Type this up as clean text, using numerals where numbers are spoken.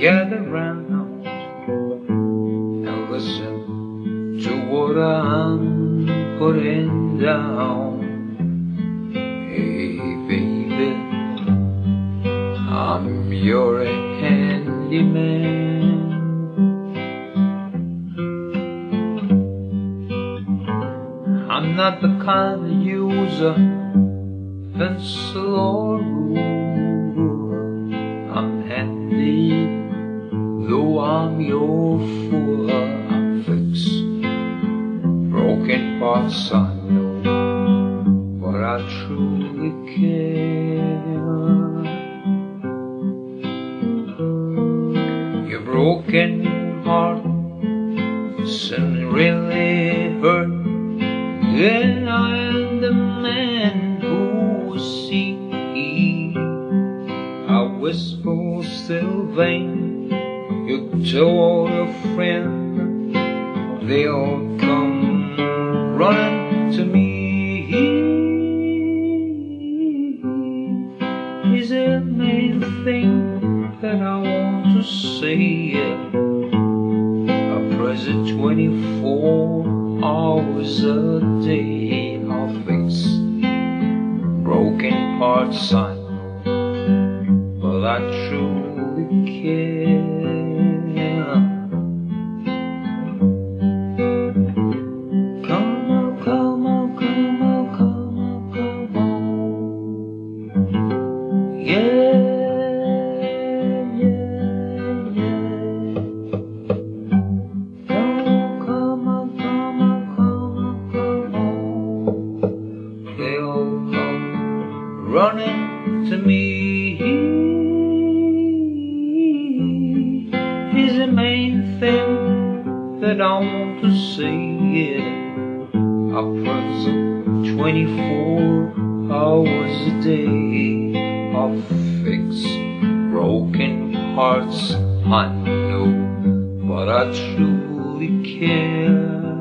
gather round and listen to what I'm putting down. Hey baby, I'm your handyman. I'm not the kind to use a pencil or ruler. I'm handy, though I'm your fool. I fix broken parts, I know, but I truly care. Your broken heart doesn't really hurt. Then I am the man who see. I whisper still vain. You tell your friend, they all come running to me. Is the main thing that I want to say. I press it 24 hours a day. I'll fix broken parts, I know, but I truly care. Come on, come on, come on, come on, come on. Yeah, yeah, yeah. Come on, come on, come on, come on. They all come running to me. Is the main thing that I want to say. I press 24 hours a day. I'll fix broken hearts, I know, but I truly care.